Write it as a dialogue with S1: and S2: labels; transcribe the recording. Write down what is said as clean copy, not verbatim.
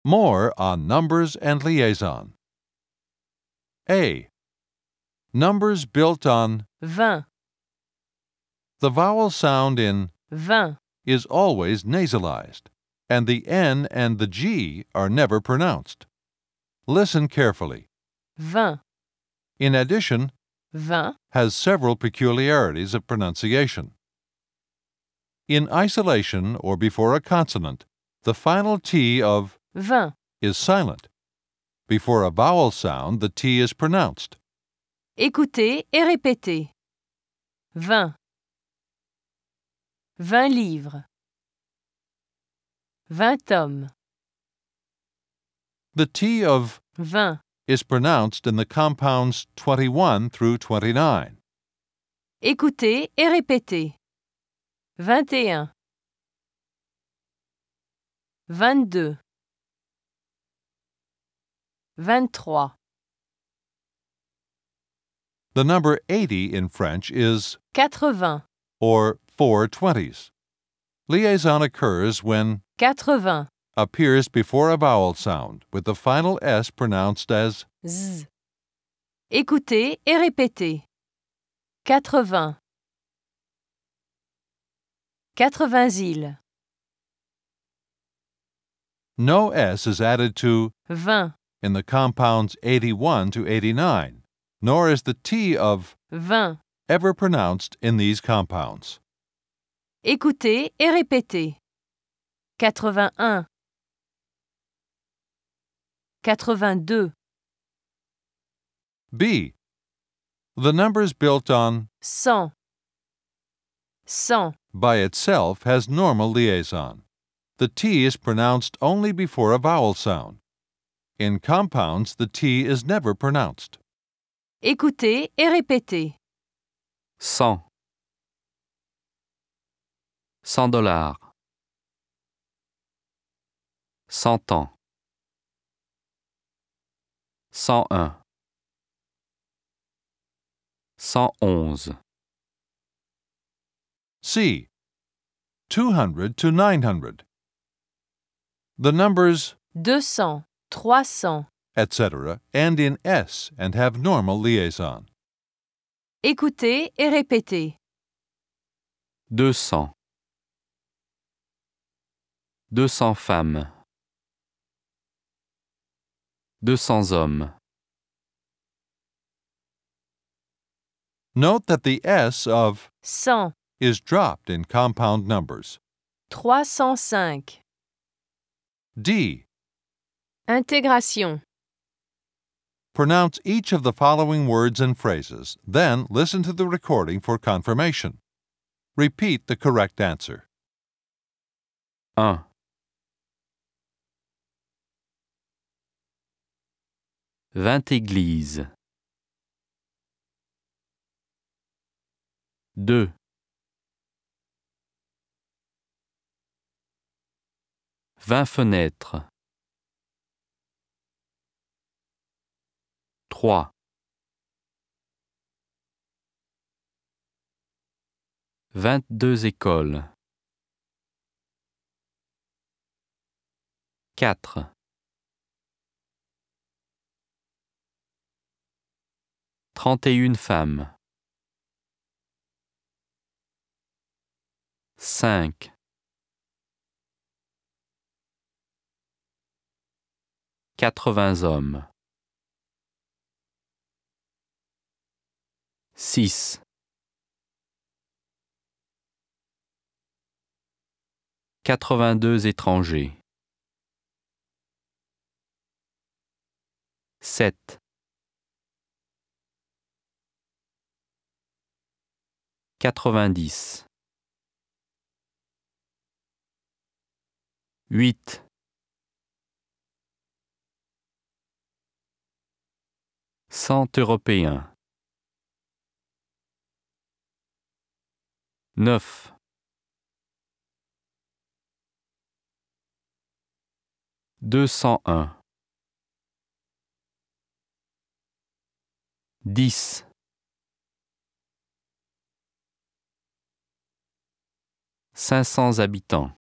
S1: More on numbers and liaison. A. Numbers built on
S2: 20,
S1: the vowel sound in
S2: 20,
S1: is always nasalized, and the N and the G are never pronounced. Listen carefully.
S2: 20,
S1: In addition,
S2: 20,
S1: has several peculiarities of pronunciation. In isolation or before a consonant, the final T of
S2: 20.
S1: is silent. Before a vowel sound, the T is pronounced.
S2: Écoutez et répétez. 20, 20 livres, 20 hommes,
S1: The T of
S2: 20,
S1: is pronounced in the compounds 21 through 29.
S2: écoutez et répétez. 21, 22, 23,
S1: The number 80 in French is
S2: 80,
S1: or 4 20s. Liaison occurs when
S2: 80,
S1: appears before a vowel sound, with the final S pronounced as
S2: Z. Écoutez et répétez. 80, 80 îles,
S1: no S is added to
S2: 20,
S1: in the compounds 81 to 89, nor is the T of
S2: 20.
S1: ever pronounced in these compounds.
S2: Écoutez et répétez. 81, 82,
S1: B. The numbers built on
S2: 100, 100,
S1: by itself has normal liaison. The T is pronounced only before a vowel sound. In compounds, the T is never pronounced.
S2: Écoutez et répétez.
S3: 100 $100 100 ans 101 111
S1: C. 200 to 900. The numbers,
S2: 200, 300.
S1: etc., end in S and have normal liaison.
S2: Écoutez et répétez.
S3: 200 200 femmes 200 hommes
S1: Note that the S of
S2: 100,
S1: is dropped in compound numbers.
S2: 305.
S1: D.
S2: Intégration.
S1: Pronounce each of the following words and phrases, then listen to the recording for confirmation. Repeat the correct answer.
S3: 1 20 églises 2 20 fenêtres 3 22 écoles 4 31 femmes 5 80 hommes 6 82 étrangers 7 90 8 100 Européens 9 201 10 500 habitants